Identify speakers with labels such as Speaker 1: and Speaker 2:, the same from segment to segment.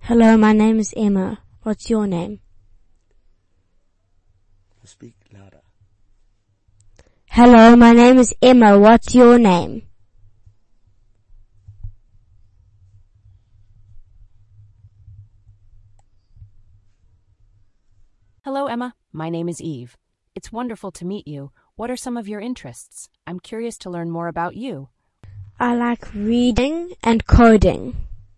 Speaker 1: Hello, my name is Emma. What's your name?
Speaker 2: Speak louder.
Speaker 1: Hello, my name is Emma. What's your name?
Speaker 3: Hello, Emma. My name is Eve. It's wonderful to meet you. What are some of your interests? I'm curious to learn more about you.
Speaker 1: I like reading and coding.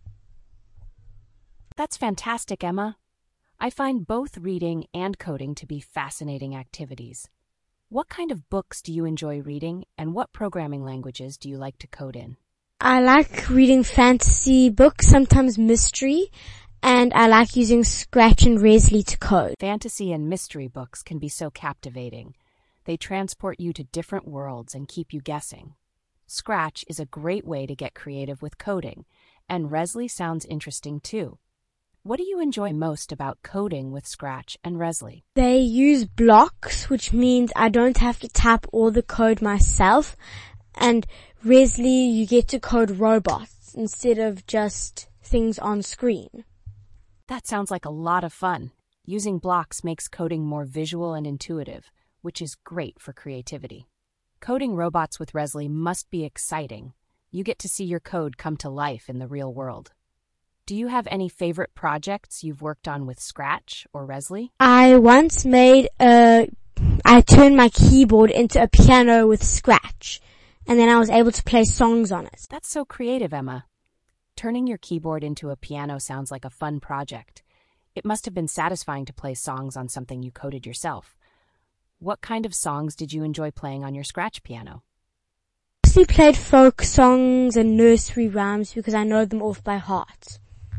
Speaker 3: That's fantastic, Emma. I find both reading and coding to be fascinating activities. What kind of books do you enjoy reading, and what programming languages do you like to code in?
Speaker 1: I like reading fantasy books, sometimes mystery, and I like using Scratch and Resley to code.
Speaker 3: Fantasy and mystery books can be so captivating. They transport you to different worlds and keep you guessing. Scratch is a great way to get creative with coding, and Resley sounds interesting too. What do you enjoy most about coding with Scratch and Resley?
Speaker 1: They use blocks, which means I don't have to type all the code myself, and Resley you get to code robots instead of just things on screen.
Speaker 3: That sounds like a lot of fun. Using blocks makes coding more visual and intuitive, which is great for creativity. Coding robots with Resley must be exciting. You get to see your code come to life in the real world. Do you have any favorite projects you've worked on with Scratch or Resley?
Speaker 1: I once I turned my keyboard into a piano with Scratch, and then I was able to play songs on it.
Speaker 3: That's so creative, Emma. Turning your keyboard into a piano sounds like a fun project. It must have been satisfying to play songs on something you coded yourself. What kind of songs did you enjoy playing on your Scratch piano?
Speaker 1: I mostly played folk songs and nursery rhymes because I know them off by heart.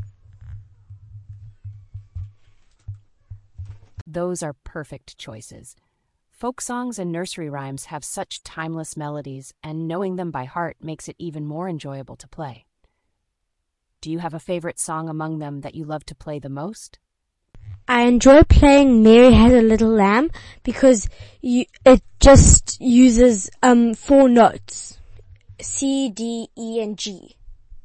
Speaker 3: Those are perfect choices. Folk songs and nursery rhymes have such timeless melodies, and knowing them by heart makes it even more enjoyable to play. Do you have a favorite song among them that you love to play the most?
Speaker 1: I enjoy playing Mary Had a Little Lamb because it just uses 4 notes. C, D, E, and G.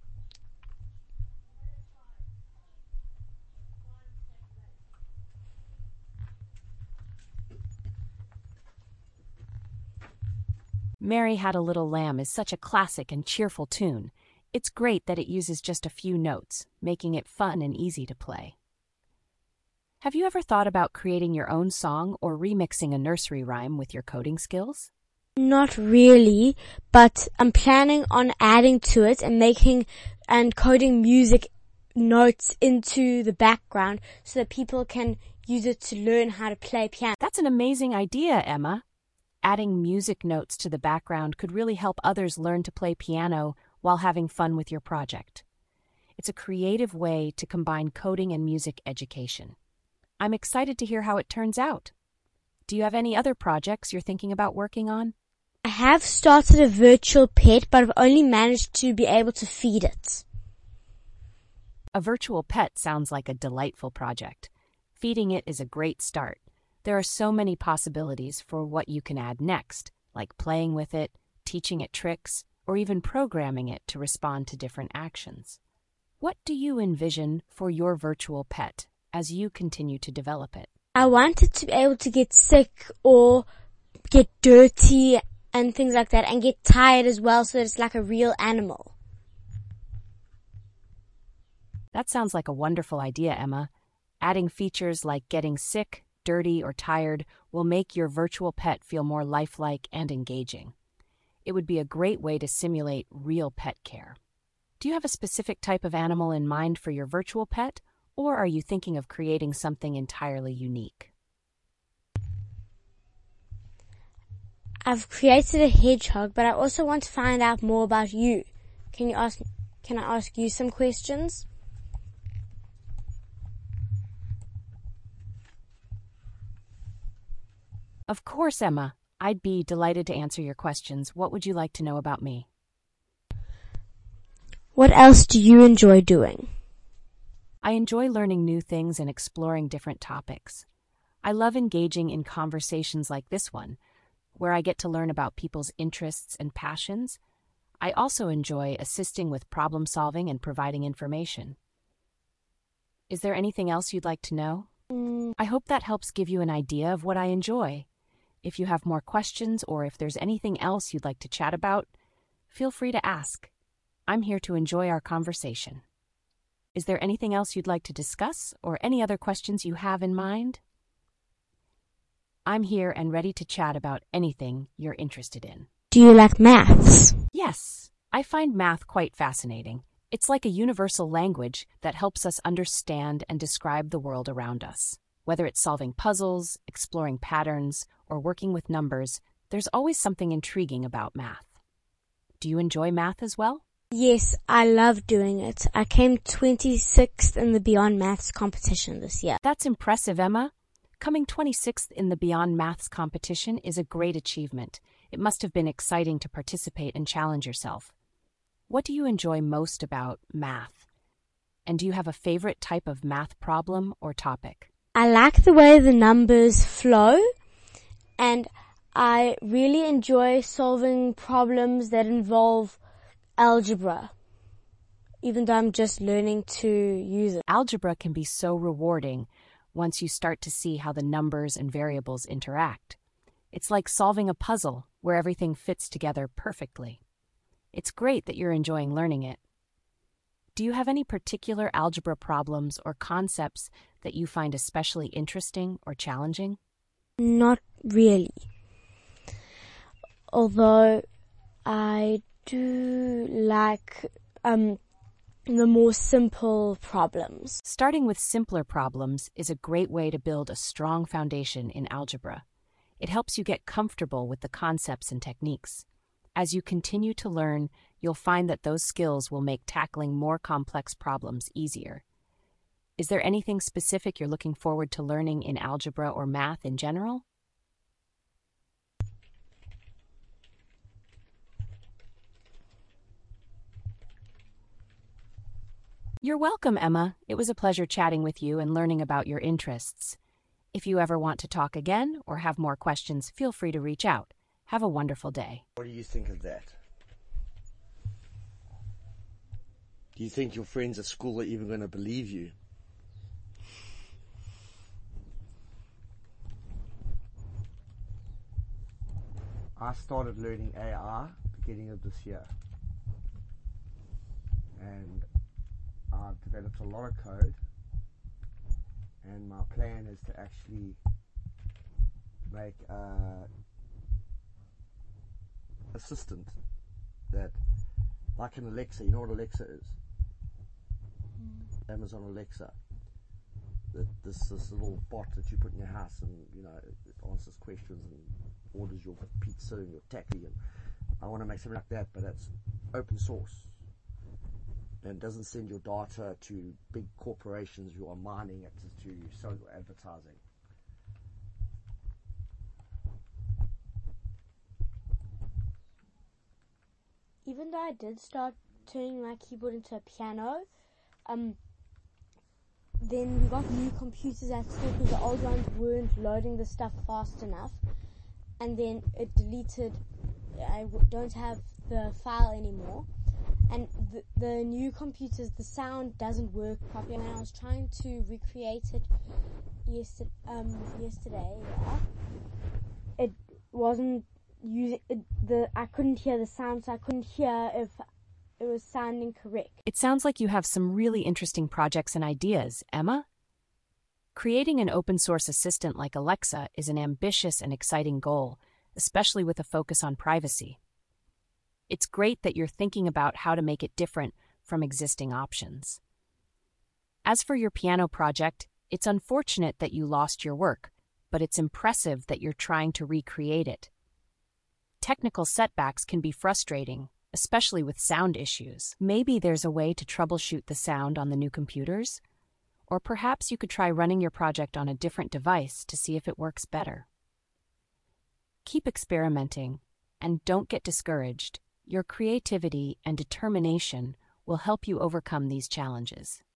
Speaker 3: Mary Had a Little Lamb is such a classic and cheerful tune. It's great that it uses just a few notes, making it fun and easy to play. Have you ever thought about creating your own song or remixing a nursery rhyme with your coding skills?
Speaker 1: Not really, but I'm planning on adding to it and coding music notes into the background so that people can use it to learn how to play piano.
Speaker 3: That's an amazing idea, Emma. Adding music notes to the background could really help others learn to play piano while having fun with your project. It's a creative way to combine coding and music education. I'm excited to hear how it turns out. Do you have any other projects you're thinking about working on?
Speaker 1: I have started a virtual pet, but I've only managed to be able to feed it.
Speaker 3: A virtual pet sounds like a delightful project. Feeding it is a great start. There are so many possibilities for what you can add next, like playing with it, teaching it tricks, or even programming it to respond to different actions. What do you envision for your virtual pet as you continue to develop it?
Speaker 1: I want it to be able to get sick or get dirty and things like that, and get tired as well, so that it's like a real animal.
Speaker 3: That sounds like a wonderful idea, Emma. Adding features like getting sick, dirty, or tired will make your virtual pet feel more lifelike and engaging. It would be a great way to simulate real pet care. Do you have a specific type of animal in mind for your virtual pet, or are you thinking of creating something entirely unique?
Speaker 1: I've created a hedgehog, but I also want to find out more about you. Can I ask you some questions?
Speaker 3: Of course, Emma. I'd be delighted to answer your questions. What would you like to know about me?
Speaker 1: What else do you enjoy doing?
Speaker 3: I enjoy learning new things and exploring different topics. I love engaging in conversations like this one, where I get to learn about people's interests and passions. I also enjoy assisting with problem solving and providing information. Is there anything else you'd like to know?
Speaker 1: Mm,
Speaker 3: I hope that helps give you an idea of what I enjoy. If you have more questions or if there's anything else you'd like to chat about, feel free to ask. I'm here to enjoy our conversation. Is there anything else you'd like to discuss or any other questions you have in mind? I'm here and ready to chat about anything you're interested in.
Speaker 1: do you like maths?
Speaker 3: Yes, I find math quite fascinating. It's like a universal language that helps us understand and describe the world around us. Whether it's solving puzzles, exploring patterns, or working with numbers, there's always something intriguing about math. Do you enjoy math as well?
Speaker 1: Yes, I love doing it. I came 26th in the Beyond Maths competition this year.
Speaker 3: That's impressive, Emma. Coming 26th in the Beyond Maths competition is a great achievement. It must have been exciting to participate and challenge yourself. What do you enjoy most about math? And do you have a favorite type of math problem or topic?
Speaker 1: I like the way the numbers flow, and I really enjoy solving problems that involve algebra, even though I'm just learning to use it.
Speaker 3: Algebra can be so rewarding once you start to see how the numbers and variables interact. It's like solving a puzzle where everything fits together perfectly. It's great that you're enjoying learning it. Do you have any particular algebra problems or concepts that you find especially interesting or challenging?
Speaker 1: Not really. Although I do like the more simple problems.
Speaker 3: Starting with simpler problems is a great way to build a strong foundation in algebra. It helps you get comfortable with the concepts and techniques. As you continue to learn, you'll find that those skills will make tackling more complex problems easier. Is there anything specific you're looking forward to learning in algebra or math in general? You're welcome, Emma. It was a pleasure chatting with you and learning about your interests. If you ever want to talk again or have more questions, feel free to reach out. Have a wonderful day.
Speaker 2: What do you think of that? Do you think your friends at school are even going to believe you? I started learning AI beginning of this year, and I've developed a lot of code, and my plan is to actually make an assistant that, like an Alexa. You know what Alexa is? Amazon Alexa. This little bot that you put in your house, and it answers questions and orders your pizza and your taxi. And I want to make something like that, but it's open source and doesn't send your data to big corporations who are mining it to sell your advertising.
Speaker 1: Even though I did start turning my keyboard into a piano, then we got new computers at school because the old ones weren't loading the stuff fast enough, and then it deleted. I don't have the file anymore, and the new computers, the sound doesn't work properly. And I was trying to recreate it yesterday. It wasn't using I couldn't hear the sound, so I couldn't hear if it was sounding correct.
Speaker 3: It sounds like you have some really interesting projects and ideas, Emma. Creating an open source assistant like Alexa is an ambitious and exciting goal, especially with a focus on privacy. It's great that you're thinking about how to make it different from existing options. As for your piano project, it's unfortunate that you lost your work, but it's impressive that you're trying to recreate it. Technical setbacks can be frustrating, especially with sound issues. Maybe there's a way to troubleshoot the sound on the new computers, or perhaps you could try running your project on a different device to see if it works better. Keep experimenting, and don't get discouraged. Your creativity and determination will help you overcome these challenges.